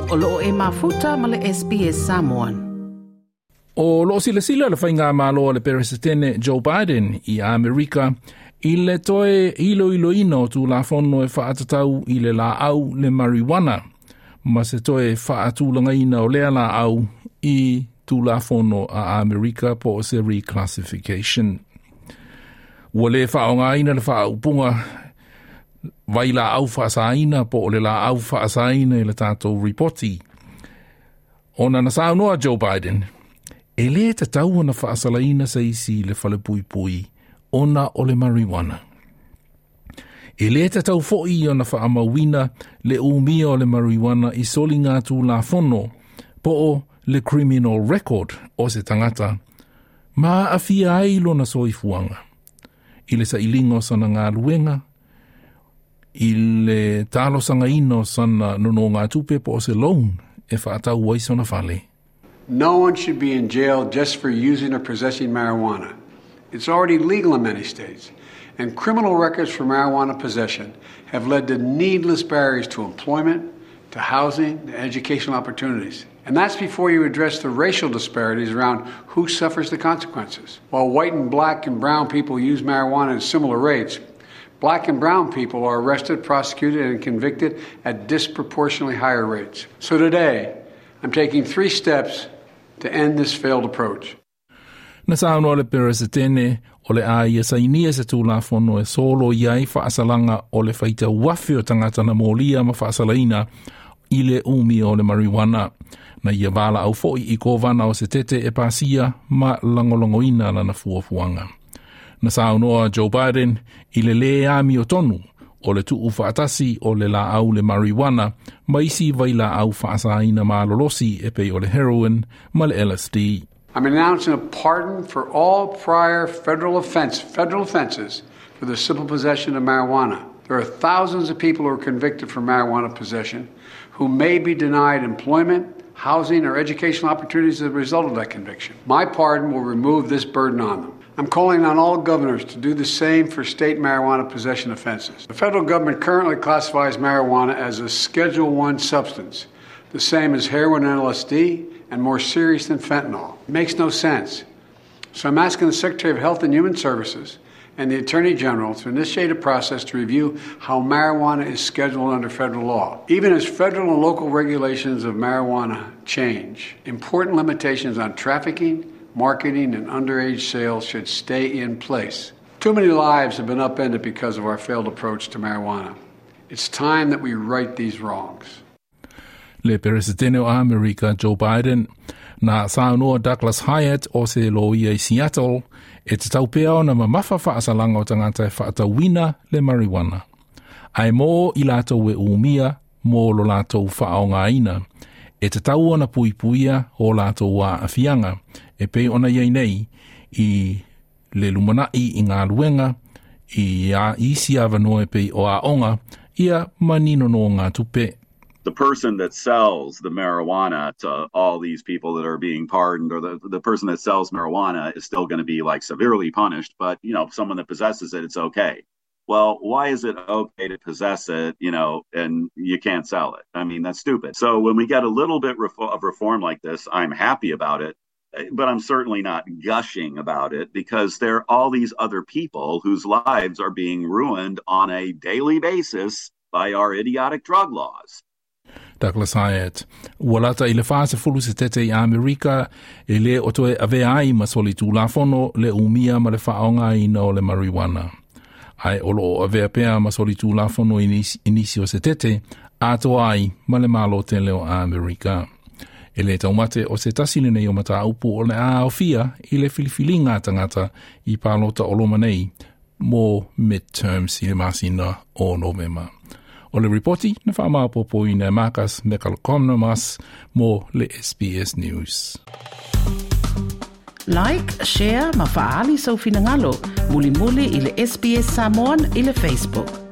O loo e mafuta ma le SBS Samoan. O lo sila le whainga malo le peresetene Joe Biden i Amerika i le toe ilo ino tu la fono e whaatatau i le la au le marijuana. Ma se toe whaatulanga ina o lea la au i tu la fono a Amerika po se reclassification. Ua le whaonga ina le whaupunga vai la au whaasaina po le la au whaasaina i le tātou reporti. Ona na saunoa Joe Biden, e le te tau na whaasalaina sa isi le whale pui ona o le marijuana. E le te tau fo'i ona whaamawina le umia o le marijuana i soli ngātu la fono po o le criminal record o se tangata, ma a fia ailo na soifuanga. I le sa ilingo sana ngā luenga, i le talo sanga ino sana nono ngā tupe po o se loan e whaatau waisona whale. No one should be in jail just for using or possessing marijuana. It's already legal in many states, and criminal records for marijuana possession have led to needless barriers to employment, to housing, to educational opportunities. And that's before you address the racial disparities around who suffers the consequences. While white and black and brown people use marijuana at similar rates, black and brown people are arrested, prosecuted, and convicted at disproportionately higher rates. So today, I'm taking 3 steps to end this failed approach. Na sauno le peresetene o le a ia sainia se tu la fono e solo iai whaasalanga o le whaita wafi o tangata na molia ma whaasalaina i le umi o le marijuana. Na ia wala au foi i kovana o se tete e pasia ma langolongoina lana fuafuanga. Na saunoa Joe Biden i le ami o tonu o le tuu whaatasi o le la au le marijuana ma isi vai la au whaasaina ma lolosi e pei o le heroin ma le LSD. I'm announcing a pardon for all prior federal offenses for the simple possession of marijuana. There are thousands of people who are convicted for marijuana possession who may be denied employment, housing, or educational opportunities as a result of that conviction. My pardon will remove this burden on them. I'm calling on all governors to do the same for state marijuana possession offenses. The federal government currently classifies marijuana as a Schedule I substance, the same as heroin and LSD, and more serious than fentanyl. It makes no sense. So I'm asking the Secretary of Health and Human Services and the Attorney General to initiate a process to review how marijuana is scheduled under federal law. Even as federal and local regulations of marijuana change, important limitations on trafficking, marketing, and underage sales should stay in place. Too many lives have been upended because of our failed approach to marijuana. It's time that we right these wrongs. Le peresetene o Amerika Joe Biden na saunoa Douglas Hyatt o se loia i Seattle e te taupea o na mamafa whaasalanga o tangata e whaatawina le marijuana. Ai mō i lātou e umia mō lo lātou whaonga ina. E te tau ona puipuia o lātou wā awhianga e pei ona iei nei i le lumanai i ngā luenga i a isi avanoe pei o a onga ia manino no ngā tupe. The person that sells the marijuana to all these people that are being pardoned, or the person that sells marijuana is still going to be like severely punished, but someone that possesses it, it's okay. Well, why is it okay to possess it, and you can't sell it? I mean, that's stupid. So when we get a little bit of reform like this, I'm happy about it, but I'm certainly not gushing about it because there are all these other people whose lives are being ruined on a daily basis by our idiotic drug laws. Douglas Hyatt. Walata i le whaase fulu se tete i Amerika e le o toe ave ai ma soli tū la fono le umia ma le whaonga i no le marijuana. Ai olo o ave apea ma soli tū la fono inisi o se tete ato ai ma le malo te leo Amerika. E le taumate o se tasile nei o mata upu o le a ofia i le filifilinga tangata i palota o loma nei mo midterms i le masina o November. O le reporti na whaamapopo i na Marcus Mekalokonomas mo le SBS News. Like, share, ma faali sau finangalo. Muli i le SBS Samoan i le Facebook.